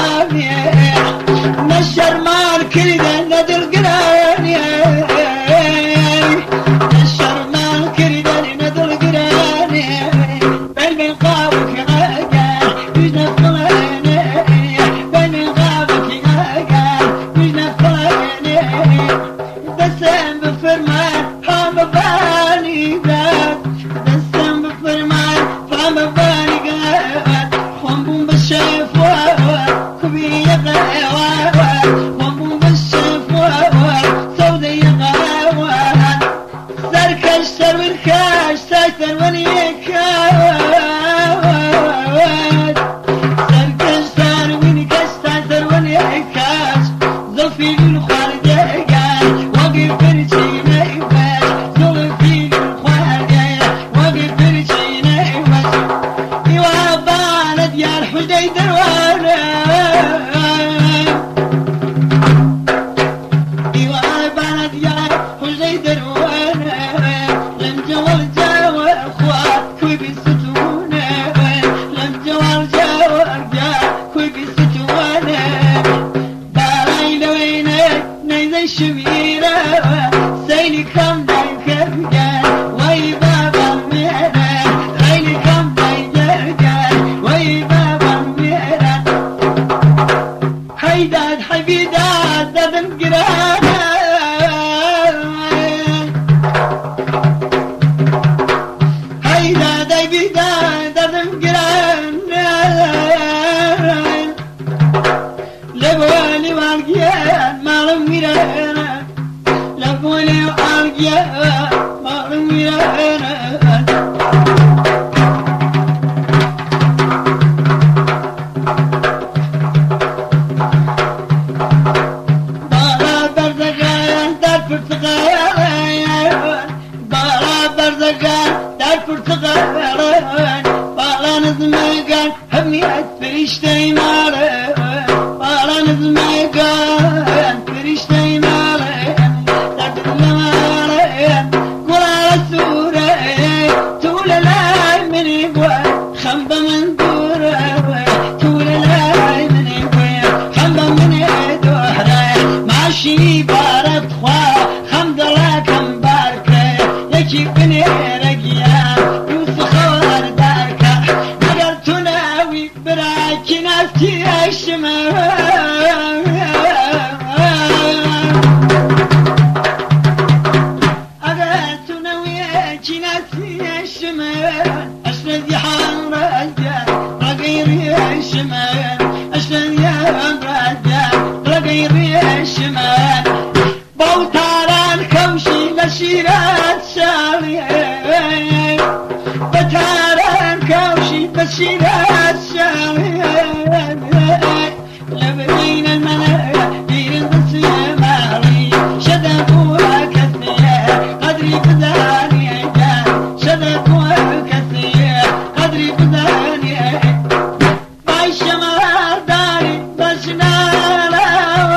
نشرمان كرده ندل قراني نشرمان كرده ندل قراني بين القابك غاقان يجنى فلاني بين القابك غاقان يجنى فلاني دسم بفرمان حام بالي قاد دسم بفرمان حام بالي قاد خنبون بالشيف كبير يقوى خنبون بالشيف سودي يقوى سركش سروركش سايتر ونيكاش سركش سروركش سايتر ونيكاش زلفي بالخارجة وقف برجينا يواش زلفي بالخارجة وقف برجينا يواش يوابانا ديار حديدر وانا يوابانا ديار حديدر وانا لم جوال جاوى اخوات كوي بيستوانا لم جوال جاوى ارجاء كوي بيستوانا بالاي لوينك نيزي شميرة سيلي كم دايكرقان وي بابا ميرا سيلي كم دايكرقان وي بابا ميرا حيداد حبيداد دادن قرانا حيداد حبيداد دادن قرانا لبولي والقيان مالم ويرانا لبولي والقيان مالم ويرانا بالا برزقان دار برتقال بالا برزقان دار برتقال بالا نزمقان هميت فريشتي مالان بالا نزمقان فريشتي مالان دردن مالان قرار السورة تولى لاي من يبوى خنبة من دورة تولى لاي من يبوى خنبة من يدوحرة ماشي بارد خوا خمد الله كم باركة يكي بني رقيا يوسف خوار داركة نقر تناوي براكي ناستي الشمال أشرد يا حام رجال رقيري الشمال أشرد يا حام رجال رقيري الشمال بوتاران كوشي لشيرات شالي بتاران كوشي لشيرات شالي لبين المنايا بين البصير مالي شدفوها كثير قدري بداني شدفوها كثير قدري بداني باي شمال داري بشنالا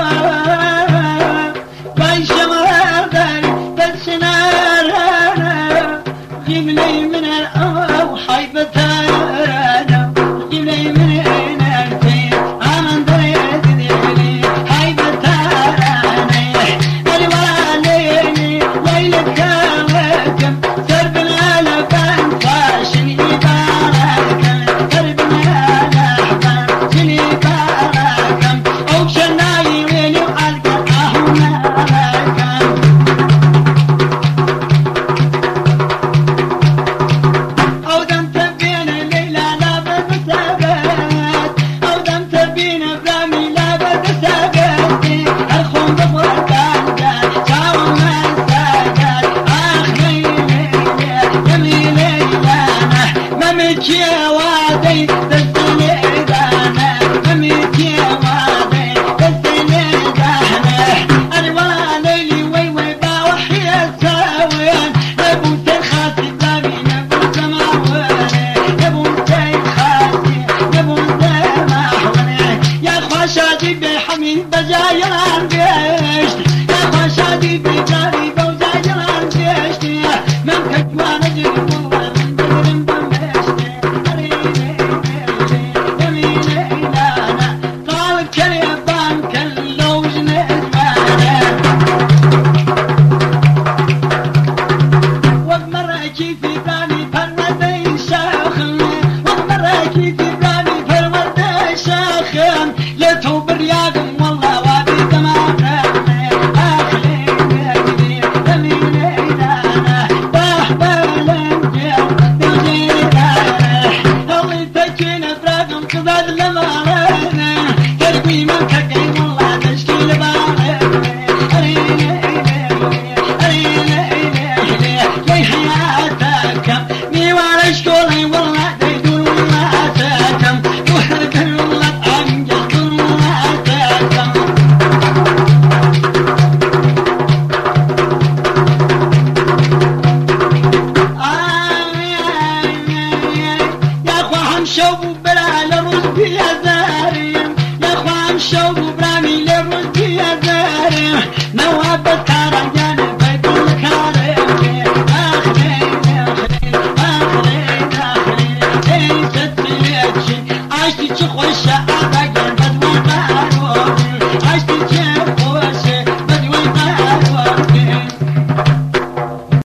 باي شمال داري بشنالا جيب لي من الأو حيبتانا جيب لي من الفين عمن دريت ديلي حيبتانا الواليني ليلة كاملكم سربنا لبان فاشني باركم سربنا لبان شني باركم أو شناي ويلي وعلقة أهونا لكم أو دم تبين الليلة لا بتسابات أو دم تبين برامي لا بتسابات الخون بفرقان جان شاو ما ساقات آخ ليلي يميلي لانا ممكي وادي دستني دانا ممكي وادي دستني دانا أنا ولا ليلي وي وي باوحي الساوين نبوت الخاسي بلابي نبوت سماواني نبوت الخاسي نبوت سماواني يا خوشادي بحميد بجايران بيشت يا خوشادي بجاري بوزايران بيشت من كجوانا جربوا من جرم بمشت قريبي بيشت يميني لانا قال شو بلا لروز بيا زاريم يا خوام شو